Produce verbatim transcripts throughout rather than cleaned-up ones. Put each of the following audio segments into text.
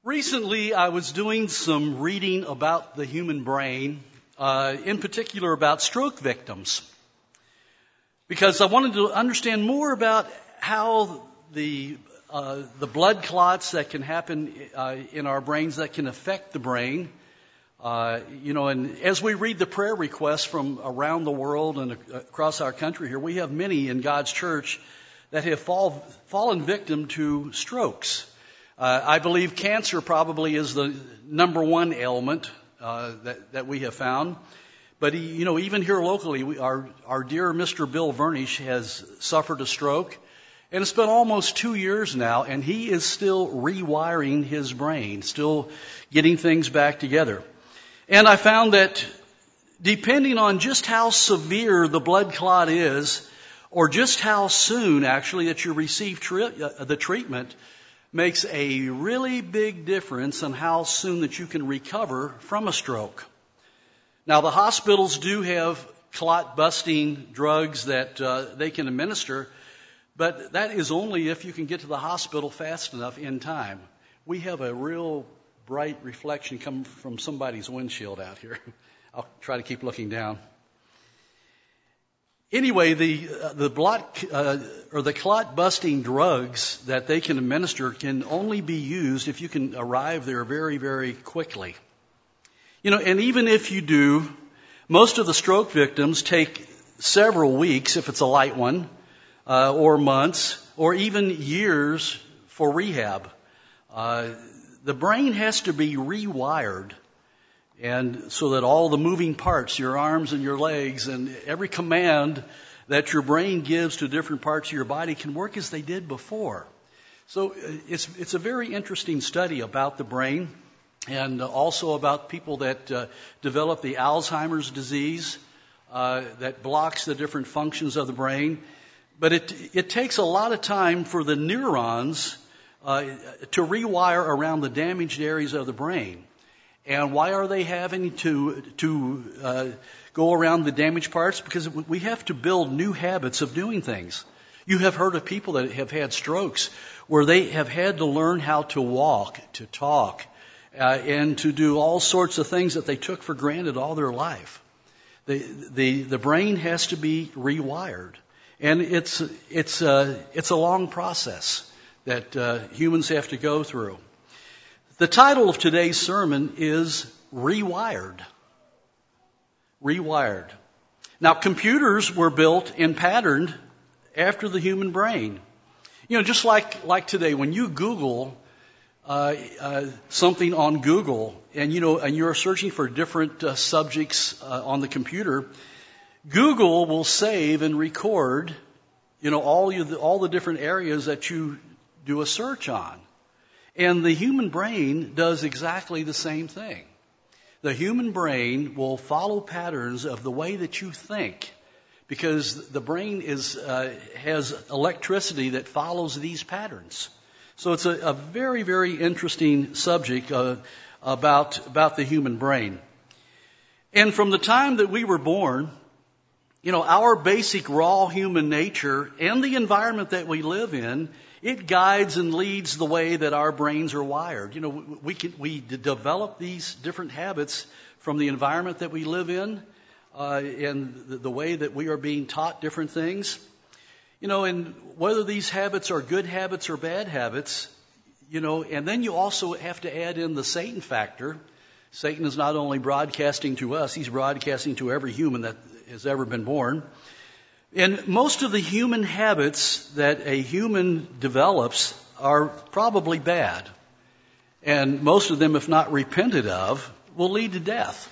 Recently, I was doing some reading about the human brain, uh, in particular about stroke victims, because I wanted to understand more about how the uh, the blood clots that can happen uh, in our brains that can affect the brain. Uh, you know, and as we read the prayer requests from around the world and across our country here, we have many in God's church that have fall, fallen victim to strokes. Uh, I believe cancer probably is the number one ailment uh, that, that we have found. But, you know, even here locally, we, our, our dear Mister Bill Vernish has suffered a stroke. And it's been almost two years now, and he is still rewiring his brain, still getting things back together. And I found that depending on just how severe the blood clot is, or just how soon actually that you receive tri- uh, the treatment, makes a really big difference in how soon that you can recover from a stroke. Now, the hospitals do have clot-busting drugs that uh, they can administer, but that is only if you can get to the hospital fast enough in time. We have a real bright reflection coming from somebody's windshield out here. I'll try to keep looking down. Anyway, the uh, the blot uh, or the clot-busting drugs that they can administer can only be used if you can arrive there very, very quickly. You know, and even if you do, most of the stroke victims take several weeks if it's a light one, uh, or months, or even years for rehab. Uh, the brain has to be rewired. And so that all the moving parts, your arms and your legs, and every command that your brain gives to different parts of your body can work as they did before. So it's it's a very interesting study about the brain, and also about people that uh, develop the Alzheimer's disease uh, that blocks the different functions of the brain. But it it takes a lot of time for the neurons uh, to rewire around the damaged areas of the brain. And why are they having to to uh, go around the damaged parts? Because we have to build new habits of doing things. You have heard of people that have had strokes where they have had to learn how to walk, to talk, uh, and to do all sorts of things that they took for granted all their life. The the the brain has to be rewired, and it's it's a it's a long process that uh, humans have to go through. The title of today's sermon is Rewired. Rewired. Now, computers were built and patterned after the human brain. You know, just like, like today, when you Google uh, uh, something on Google, and you know, and you're searching for different uh, subjects uh, on the computer, Google will save and record, you know, all you, all the different areas that you do a search on. And the human brain does exactly the same thing. The human brain will follow patterns of the way that you think, because the brain is uh, has electricity that follows these patterns. So it's a, a very, very interesting subject uh, about about the human brain. And from the time that we were born, you know, our basic raw human nature and the environment that we live in, it guides and leads the way that our brains are wired. You know, we can, we develop these different habits from the environment that we live in, uh, and the, the way that we are being taught different things. You know, and whether these habits are good habits or bad habits, you know, and then you also have to add in the Satan factor. Satan is not only broadcasting to us, he's broadcasting to every human that has ever been born. And most of the human habits that a human develops are probably bad. And most of them, if not repented of, will lead to death.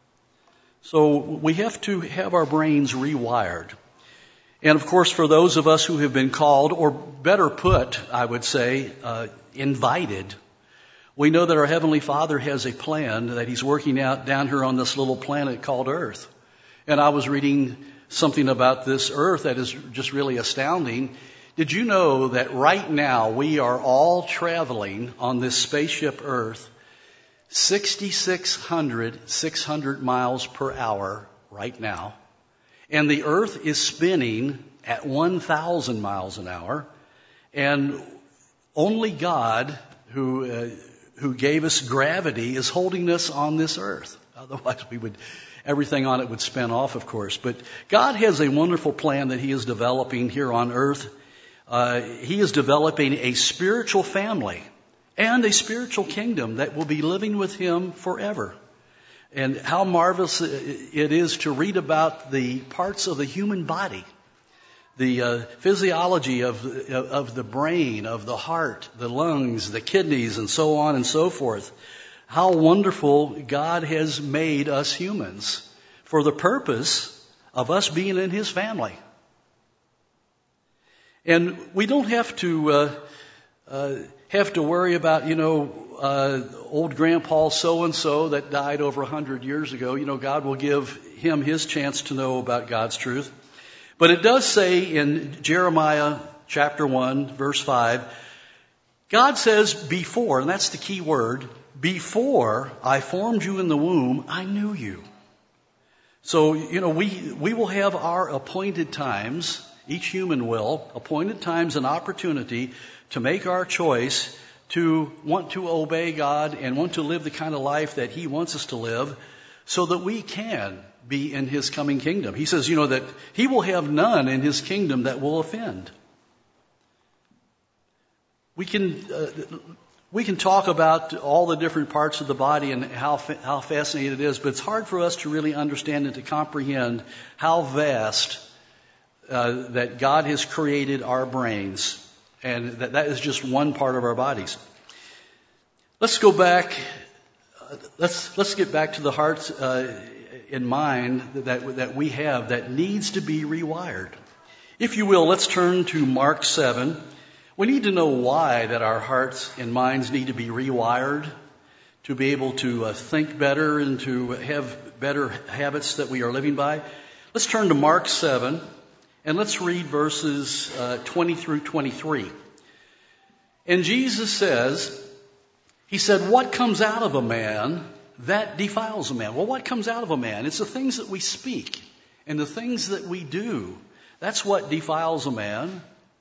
So we have to have our brains rewired. And of course, for those of us who have been called, or better put, I would say, uh, invited, we know that our Heavenly Father has a plan that He's working out down here on this little planet called Earth. And I was reading something about this earth that is just really astounding. Did you know that right now we are all traveling on this spaceship Earth sixty-six hundred, six hundred miles per hour right now, and the earth is spinning at one thousand miles an hour, and only God, who uh, who gave us gravity is holding us on this earth. Otherwise, we would, everything on it would spin off, of course. But God has a wonderful plan that He is developing here on earth. Uh, he is developing a spiritual family and a spiritual kingdom that will be living with Him forever. And how marvelous it is to read about the parts of the human body, the uh, physiology of, of the brain, of the heart, the lungs, the kidneys, and so on and so forth. How wonderful God has made us humans for the purpose of us being in His family. And we don't have to uh, uh, have to worry about, you know, uh, old grandpa so-and-so that died over a hundred years ago. You know, God will give him his chance to know about God's truth. But it does say in Jeremiah chapter one, verse five, God says before, and that's the key word, before I formed you in the womb, I knew you. So, you know, we, we will have our appointed times. Each human will, appointed times and opportunity to make our choice to want to obey God and want to live the kind of life that He wants us to live so that we can be in His coming kingdom. He says, you know, that He will have none in His kingdom that will offend. We can, uh, we can talk about all the different parts of the body and how, how fascinating it is, but it's hard for us to really understand and to comprehend how vast Uh, that God has created our brains, and that that is just one part of our bodies. Let's go back. Uh, let's let's get back to the heart uh, and mind that that we have that needs to be rewired. If you will, let's turn to Mark seven. We need to know why that our hearts and minds need to be rewired to be able to uh, think better and to have better habits that we are living by. Let's turn to Mark seven. And let's read verses uh, twenty through twenty-three. And Jesus says, He said, what comes out of a man, that defiles a man. Well, what comes out of a man? It's the things that we speak and the things that we do. That's what defiles a man.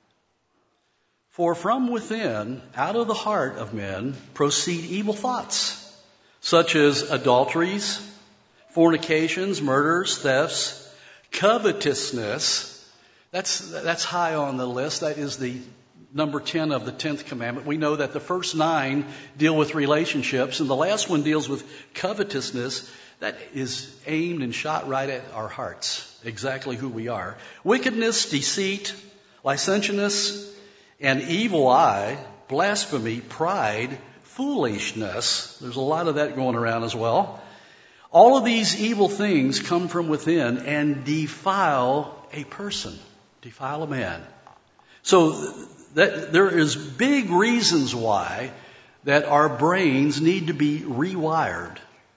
For from within, out of the heart of men, proceed evil thoughts, such as adulteries, fornications, murders, thefts, covetousness. That's, that's high on the list. That is the number ten of the tenth commandment. We know that the first nine deal with relationships, and the last one deals with covetousness. That is aimed and shot right at our hearts, exactly who we are. Wickedness, deceit, licentiousness, an evil eye, blasphemy, pride, foolishness. There's a lot of that going around as well. All of these evil things come from within and defile a person. Defile a man. So that there is big reasons why that our brains need to be rewired.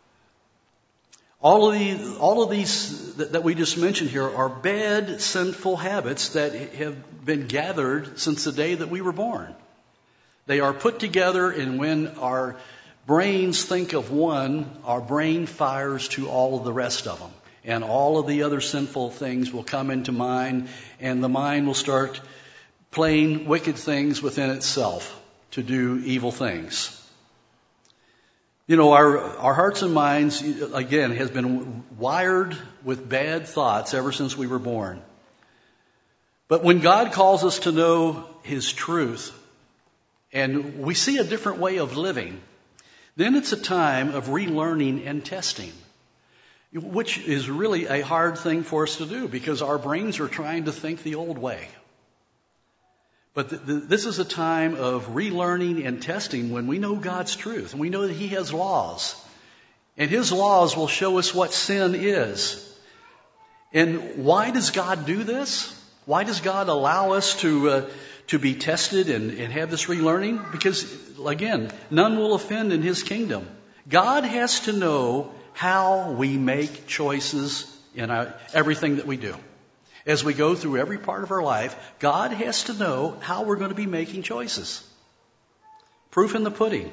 All of these, all of these that, that we just mentioned here are bad, sinful habits that have been gathered since the day that we were born. They are put together, and when our brains think of one, our brain fires to all of the rest of them. And all of the other sinful things will come into mind, and the mind will start playing wicked things within itself to do evil things. You know, our, our hearts and minds, again, has been wired with bad thoughts ever since we were born. But when God calls us to know His truth, and we see a different way of living, then it's a time of relearning and testing, which is really a hard thing for us to do because our brains are trying to think the old way. But th- th- this is a time of relearning and testing when we know God's truth and we know that He has laws. And His laws will show us what sin is. And why does God do this? Why does God allow us to uh, to be tested and, and have this relearning? Because, again, none will offend in His kingdom. God has to know how we make choices in our, everything that we do. As we go through every part of our life, God has to know how we're going to be making choices. Proof in the pudding.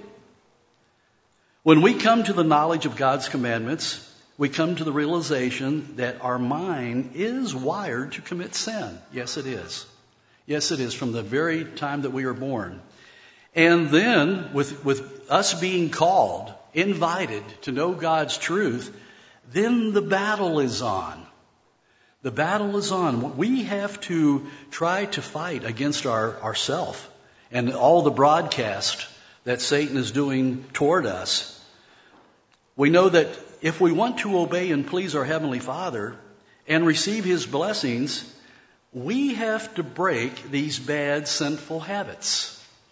When we come to the knowledge of God's commandments, we come to the realization that our mind is wired to commit sin. Yes, it is. Yes, it is, from the very time that we are born. And then with, with us being called, invited to know God's truth, then the battle is on. The battle is on. We have to try to fight against our ourself and all the broadcast that Satan is doing toward us. We know that if we want to obey and please our Heavenly Father and receive His blessings, we have to break these bad, sinful habits.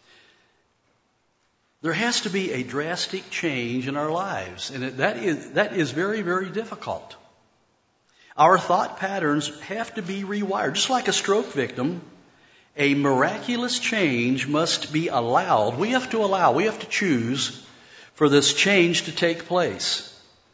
There has to be a drastic change in our lives, and it, that is that is very, very difficult. Our thought patterns have to be rewired. Just like a stroke victim, a miraculous change must be allowed. We have to allow, we have to choose for this change to take place.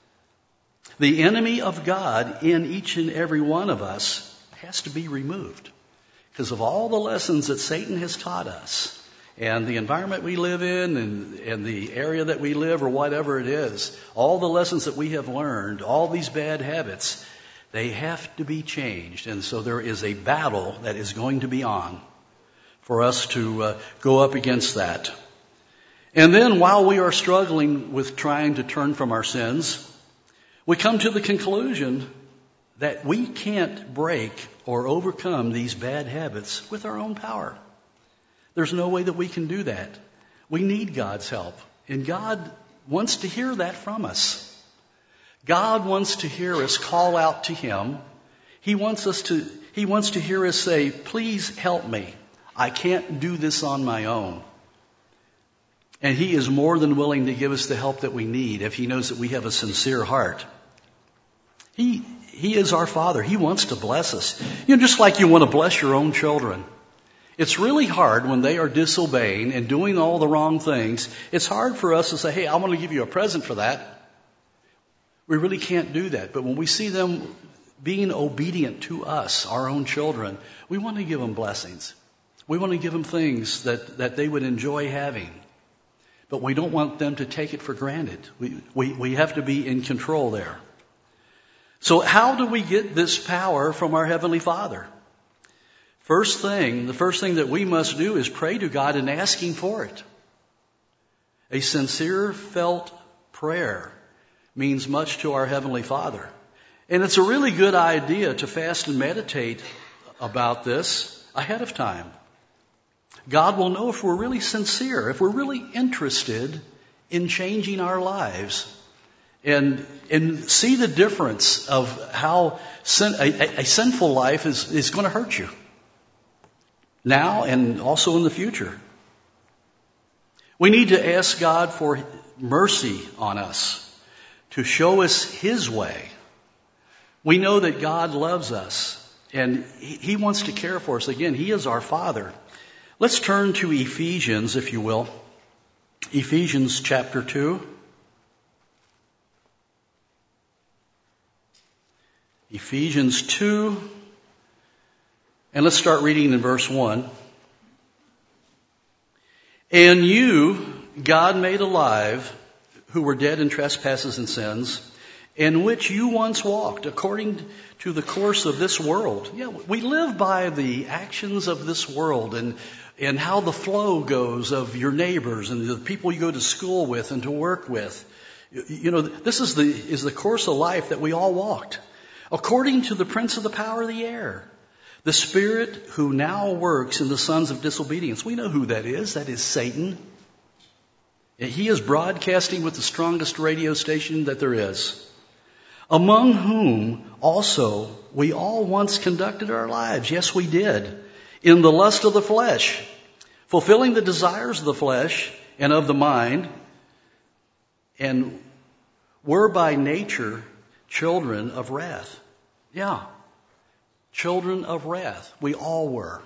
The enemy of God in each and every one of us has to be removed because of all the lessons that Satan has taught us and the environment we live in and, and the area that we live or whatever it is. All the lessons that we have learned, all these bad habits, they have to be changed. And so there is a battle that is going to be on for us to uh, go up against that. And then while we are struggling with trying to turn from our sins, we come to the conclusion that we can't break or overcome these bad habits with our own power. There's no way that we can do that. We need God's help. And God wants to hear that from us. God wants to hear us call out to Him. He wants us to, He wants to hear us say, please help me. I can't do this on my own. And He is more than willing to give us the help that we need if He knows that we have a sincere heart. He, He is our Father. He wants to bless us. You know, just like you want to bless your own children. It's really hard when they are disobeying and doing all the wrong things. It's hard for us to say, hey, I want to give you a present for that. We really can't do that. But when we see them being obedient to us, our own children, we want to give them blessings. We want to give them things that, that they would enjoy having. But we don't want them to take it for granted. We, we, we have to be in control there. So how do we get this power from our Heavenly Father? First thing, the first thing that we must do is pray to God and ask Him for it. A sincere felt prayer means much to our Heavenly Father. And it's a really good idea to fast and meditate about this ahead of time. God will know if we're really sincere, if we're really interested in changing our lives. And, and see the difference of how sin, a, a sinful life is, is going to hurt you. Now and also in the future. We need to ask God for mercy on us, to show us His way. We know that God loves us and He wants to care for us. Again, He is our Father. Let's turn to Ephesians, if you will. Ephesians chapter two. Ephesians two. And let's start reading in verse one. And you, God made alive, who were dead in trespasses and sins, in which you once walked, according to the course of this world. Yeah, we live by the actions of this world and, and how the flow goes of your neighbors and the people you go to school with and to work with. You know, this is the, is the course of life that we all walked. According to the prince of the power of the air, the spirit who now works in the sons of disobedience. We know who that is. That is Satan. He is broadcasting with the strongest radio station that there is. Among whom also we all once conducted our lives. Yes, we did. In the lust of the flesh, fulfilling the desires of the flesh and of the mind, and were by nature children of wrath. Yeah. Children of wrath. We all were.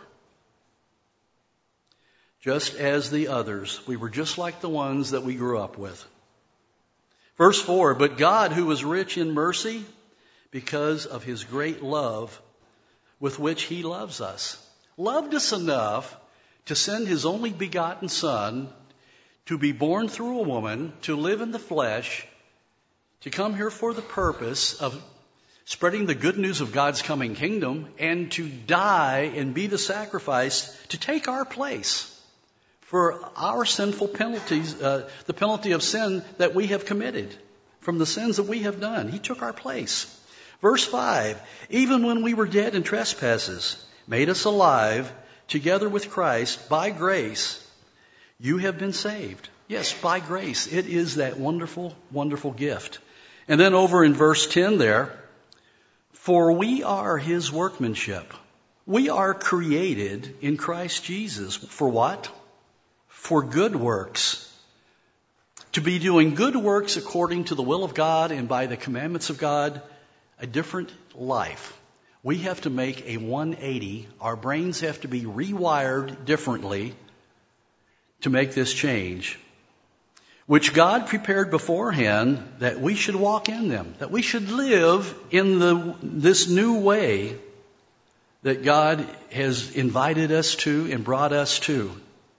Just as the others. We were just like the ones that we grew up with. Verse four, but God, who was rich in mercy, because of His great love with which He loves us, loved us enough to send His only begotten Son to be born through a woman, to live in the flesh, to come here for the purpose of spreading the good news of God's coming kingdom, and to die and be the sacrifice to take our place for our sinful penalties, uh, the penalty of sin that we have committed, from the sins that we have done. He took our place. Verse five, even when we were dead in trespasses, made us alive together with Christ. By grace, you have been saved. Yes, by grace. It is that wonderful, wonderful gift. And then over in verse ten there, for we are his workmanship. We are created in Christ Jesus. For what? For good works. To be doing good works according to the will of God and by the commandments of God, a different life. We have to make a one eighty. Our brains have to be rewired differently to make this change, which God prepared beforehand that we should walk in them, that we should live in the this new way that God has invited us to and brought us to.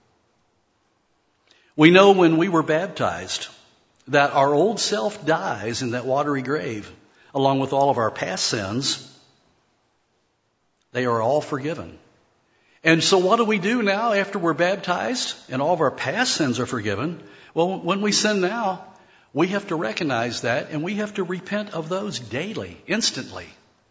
We know when we were baptized that our old self dies in that watery grave, along with all of our past sins. They are all forgiven. And so what do we do now after we're baptized and all of our past sins are forgiven? Well, when we sin now, we have to recognize that and we have to repent of those daily, instantly.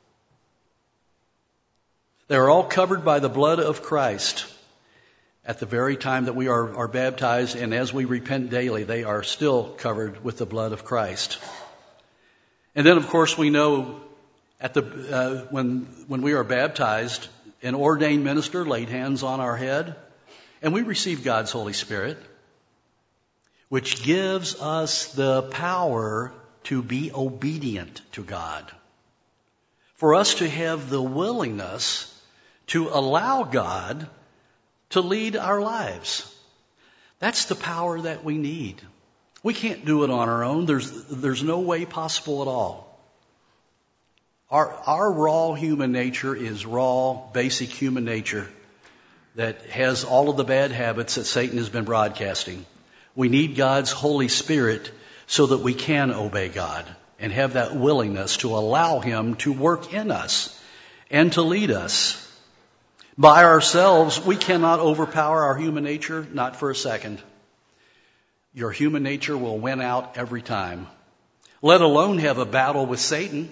They are all covered by the blood of Christ at the very time that we are, are baptized, and as we repent daily, they are still covered with the blood of Christ. And then, of course, we know at the uh, when when we are baptized, an ordained minister laid hands on our head, and we receive God's Holy Spirit, which gives us the power to be obedient to God. For us to have the willingness to allow God to lead our lives. That's the power that we need. We can't do it on our own. There's there's no way possible at all. Our, our raw human nature is raw, basic human nature that has all of the bad habits that Satan has been broadcasting. We need God's Holy Spirit so that we can obey God and have that willingness to allow Him to work in us and to lead us. By ourselves, we cannot overpower our human nature, not for a second. Your human nature will win out every time, let alone have a battle with Satan.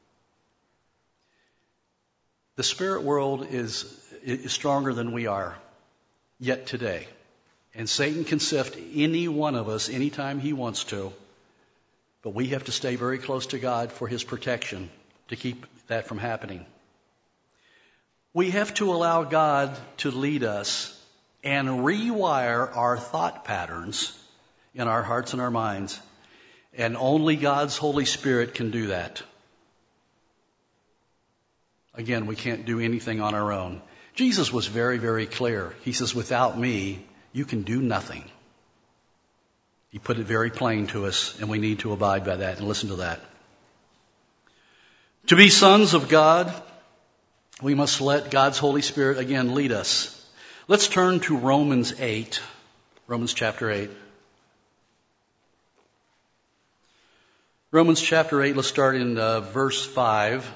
The spirit world is, is stronger than we are yet today. And Satan can sift any one of us anytime he wants to. But we have to stay very close to God for his protection to keep that from happening. We have to allow God to lead us and rewire our thought patterns in our hearts and our minds. And only God's Holy Spirit can do that. Again, we can't do anything on our own. Jesus was very, very clear. He says, without me, you can do nothing. He put it very plain to us, and we need to abide by that and listen to that. To be sons of God, we must let God's Holy Spirit again lead us. Let's turn to Romans eight, Romans chapter eight. Romans chapter eight, let's start in uh, verse five.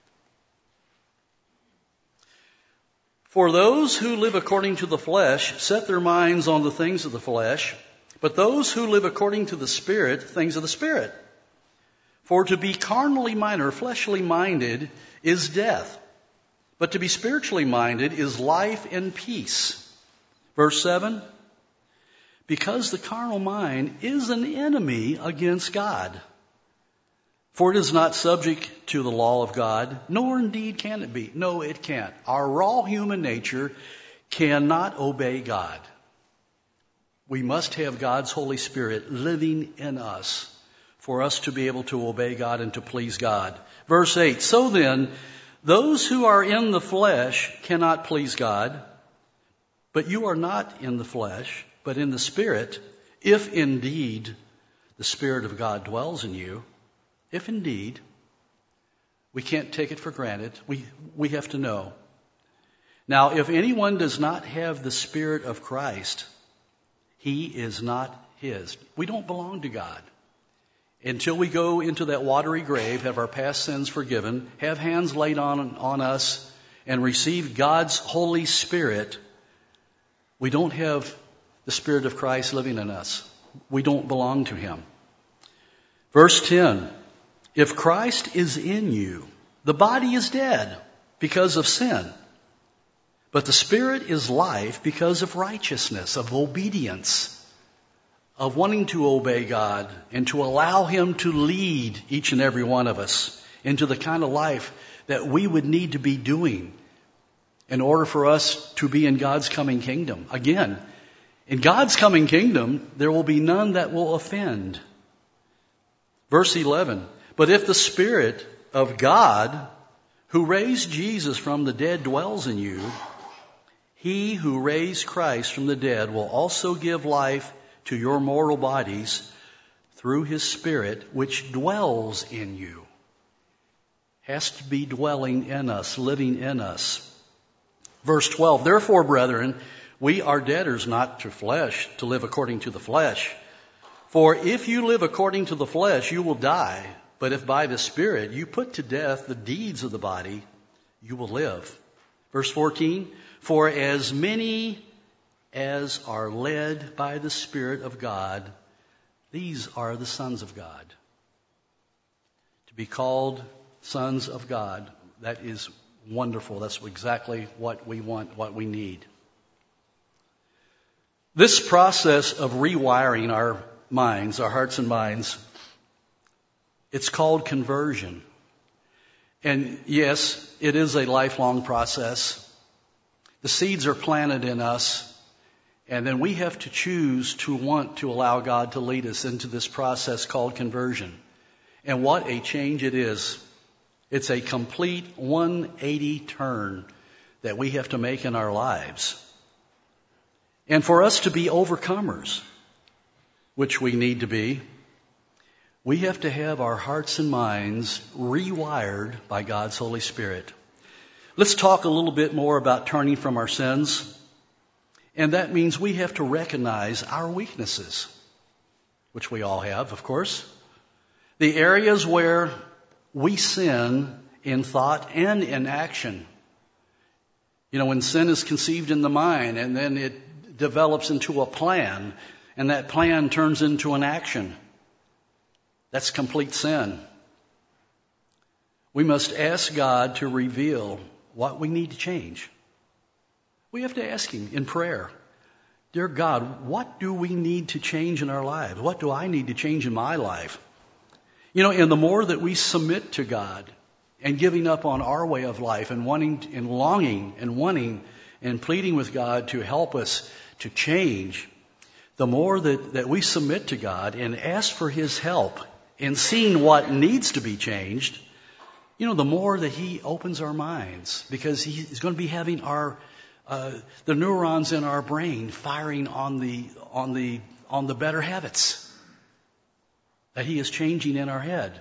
For those who live according to the flesh set their minds on the things of the flesh, but those who live according to the Spirit, things of the Spirit. For to be carnally minded or fleshly minded is death, but to be spiritually minded is life and peace. Verse seven, because the carnal mind is an enemy against God. For it is not subject to the law of God, nor indeed can it be. No, it can't. Our raw human nature cannot obey God. We must have God's Holy Spirit living in us for us to be able to obey God and to please God. Verse eight, so then, those who are in the flesh cannot please God, but you are not in the flesh, but in the Spirit, if indeed the Spirit of God dwells in you. If indeed, we can't take it for granted. We, we have to know. Now, if anyone does not have the Spirit of Christ, he is not his. We don't belong to God. Until we go into that watery grave, have our past sins forgiven, have hands laid on, on us, and receive God's Holy Spirit, we don't have the Spirit of Christ living in us. We don't belong to him. Verse ten, if Christ is in you, the body is dead because of sin, but the Spirit is life because of righteousness, of obedience, of wanting to obey God and to allow him to lead each and every one of us into the kind of life that we would need to be doing in order for us to be in God's coming kingdom. Again, in God's coming kingdom, there will be none that will offend. Verse eleven, but if the Spirit of God who raised Jesus from the dead dwells in you, he who raised Christ from the dead will also give life to your mortal bodies through his Spirit which dwells in you. Has to be dwelling in us, living in us. Verse twelve, therefore, brethren, we are debtors not to flesh, to live according to the flesh. For if you live according to the flesh, you will die. But if by the Spirit you put to death the deeds of the body, you will live. Verse fourteen, for as many as are led by the Spirit of God, these are the sons of God. To be called sons of God, that is wonderful. That's exactly what we want, what we need. This process of rewiring our minds, our hearts and minds, it's called conversion. And yes, it is a lifelong process. The seeds are planted in us, and then we have to choose to want to allow God to lead us into this process called conversion. And what a change it is. It's a complete one eighty turn that we have to make in our lives. And for us to be overcomers, which we need to be, we have to have our hearts and minds rewired by God's Holy Spirit. Let's talk a little bit more about turning from our sins. And that means we have to recognize our weaknesses, which we all have, of course. The areas where we sin in thought and in action. You know, when sin is conceived in the mind and then it develops into a plan, and that plan turns into an action, that's complete sin. We must ask God to reveal what we need to change. We have to ask him in prayer, dear God, what do we need to change in our lives? What do I need to change in my life? You know, and the more that we submit to God and giving up on our way of life and wanting and longing and wanting and pleading with God to help us to change, the more that, that we submit to God and ask for his help in seeing what needs to be changed, you know, the more that he opens our minds, because he's going to be having our uh, the neurons in our brain firing on the on the on the better habits that he is changing in our head.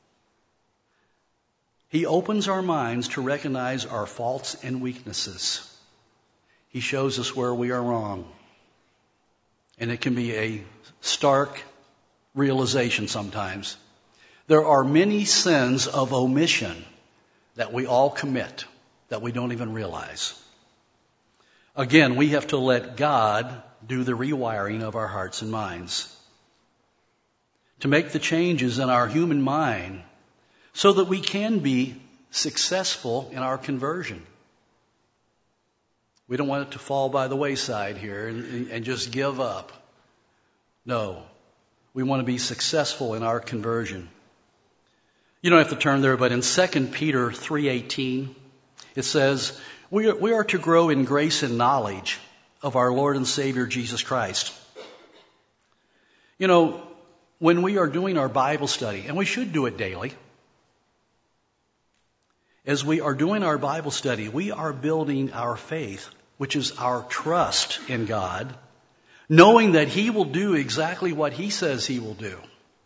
He opens our minds to recognize our faults and weaknesses. He shows us where we are wrong. And it can be a stark realization sometimes. There are many sins of omission that we all commit that we don't even realize. Again, we have to let God do the rewiring of our hearts and minds, to make the changes in our human mind so that we can be successful in our conversion. We don't want it to fall by the wayside here and, and just give up. No, we want to be successful in our conversion. You don't have to turn there, but in Second Peter three eighteen, it says, we are, we are to grow in grace and knowledge of our Lord and Savior Jesus Christ. You know, when we are doing our Bible study, and we should do it daily, as we are doing our Bible study, we are building our faith, which is our trust in God, knowing that he will do exactly what he says he will do.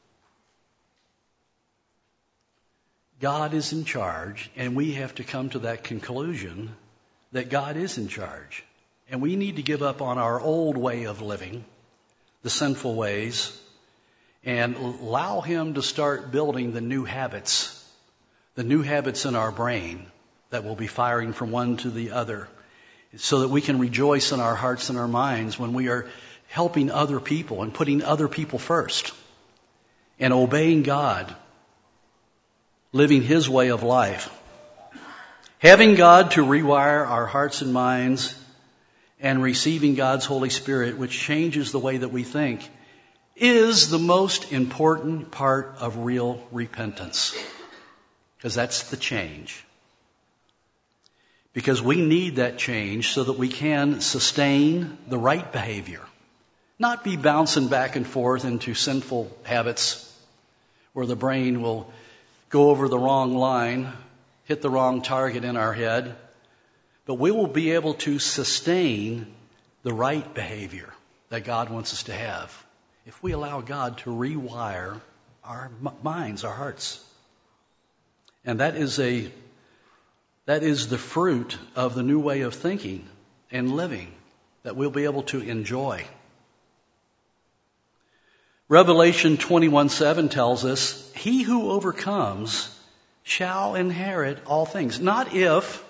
God is in charge, and we have to come to that conclusion that God is in charge. And we need to give up on our old way of living, the sinful ways, and allow him to start building the new habits, the new habits in our brain that will be firing from one to the other, so that we can rejoice in our hearts and our minds when we are helping other people and putting other people first and obeying God, living His way of life. Having God to rewire our hearts and minds and receiving God's Holy Spirit, which changes the way that we think, is the most important part of real repentance. Because that's the change. Because we need that change so that we can sustain the right behavior. Not be bouncing back and forth into sinful habits where the brain will go over the wrong line, hit the wrong target in our head. But we will be able to sustain the right behavior that God wants us to have if we allow God to rewire our minds, our hearts. And that is a that is the fruit of the new way of thinking and living that we'll be able to enjoy. Revelation twenty-one seven tells us, "He who overcomes shall inherit all things." Not if,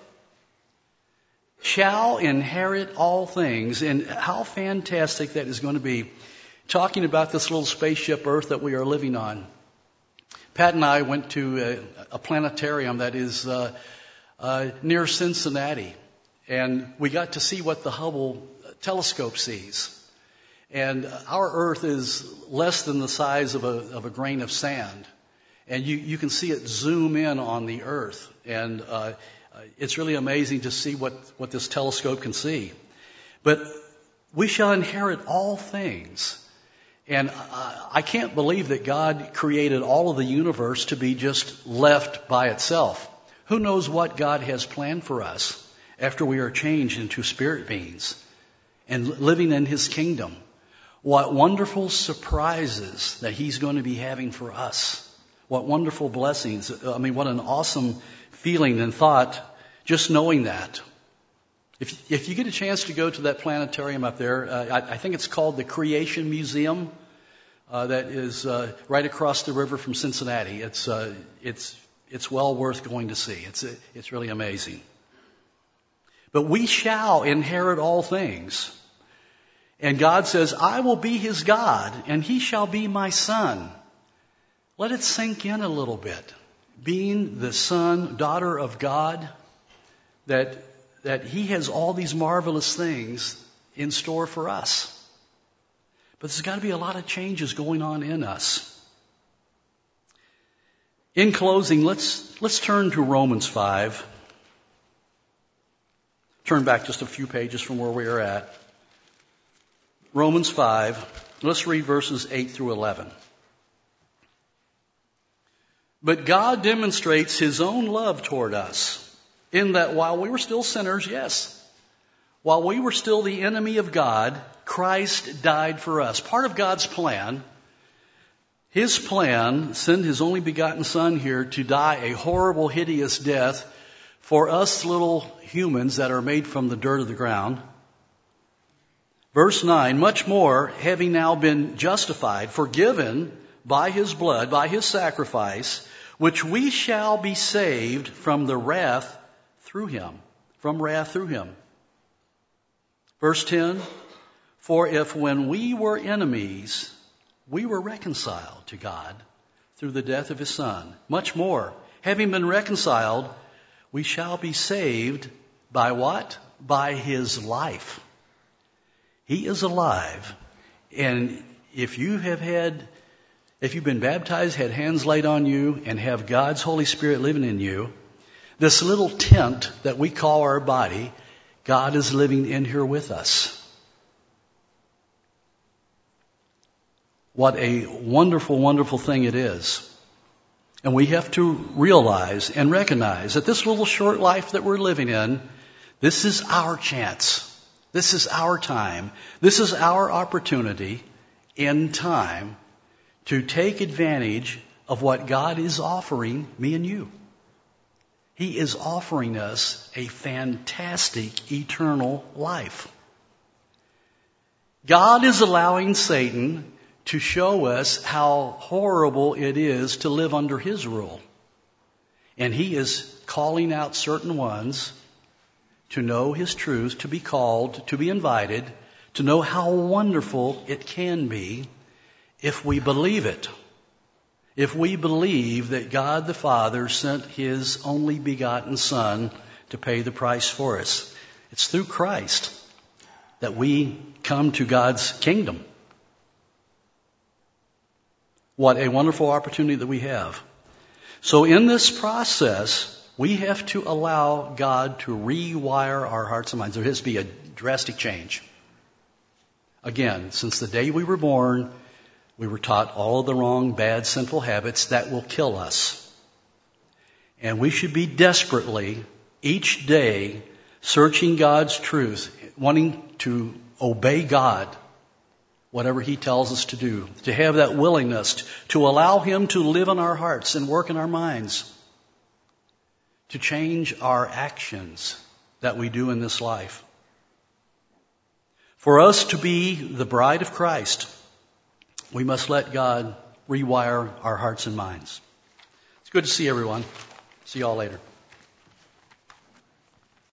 shall inherit all things. And how fantastic that is going to be. Talking about this little spaceship Earth that we are living on. Pat and I went to a, a planetarium that is uh, uh, near Cincinnati. And we got to see what the Hubble telescope sees. And our Earth is less than the size of a, of a grain of sand. And you, you can see it zoom in on the Earth. And uh, it's really amazing to see what, what this telescope can see. But we shall inherit all things. And I can't believe that God created all of the universe to be just left by itself. Who knows what God has planned for us after we are changed into spirit beings and living in His kingdom? What wonderful surprises that He's going to be having for us. What wonderful blessings. I mean, what an awesome feeling and thought just knowing that. If, if you get a chance to go to that planetarium up there, uh, I, I think it's called the Creation Museum, uh, that is uh, right across the river from Cincinnati. It's uh, it's it's well worth going to see. It's it's really amazing. But we shall inherit all things, and God says, "I will be his God, and he shall be my son." Let it sink in a little bit. Being the son, daughter of God, that. that he has all these marvelous things in store for us. But there's got to be a lot of changes going on in us. In closing, let's let's turn to Romans five. Turn back just a few pages from where we are at. Romans five. Let's read verses eight through eleven. But God demonstrates his own love toward us, in that while we were still sinners, yes, while we were still the enemy of God, Christ died for us. Part of God's plan, his plan, sent his only begotten son here to die a horrible, hideous death for us little humans that are made from the dirt of the ground. Verse nine, much more, having now been justified, forgiven by his blood, by his sacrifice, which we shall be saved from the wrath through him, from wrath through him. Verse ten, for if when we were enemies, we were reconciled to God through the death of his son, much more, having been reconciled, we shall be saved by what? By his life. He is alive. And if you have had, if you've been baptized, had hands laid on you, and have God's Holy Spirit living in you, this little tent that we call our body, God is living in here with us. What a wonderful, wonderful thing it is. And we have to realize and recognize that this little short life that we're living in, this is our chance. This is our time. This is our opportunity in time to take advantage of what God is offering me and you. He is offering us a fantastic eternal life. God is allowing Satan to show us how horrible it is to live under his rule. And he is calling out certain ones to know his truth, to be called, to be invited, to know how wonderful it can be if we believe it. If we believe that God the Father sent His only begotten Son to pay the price for us. It's through Christ that we come to God's kingdom. What a wonderful opportunity that we have. So in this process, we have to allow God to rewire our hearts and minds. There has to be a drastic change. Again, since the day we were born, we were taught all of the wrong, bad, sinful habits that will kill us. And we should be desperately, each day, searching God's truth, wanting to obey God, whatever He tells us to do, to have that willingness to allow Him to live in our hearts and work in our minds, to change our actions that we do in this life. For us to be the bride of Christ, we must let God rewire our hearts and minds. It's good to see everyone. See you all later.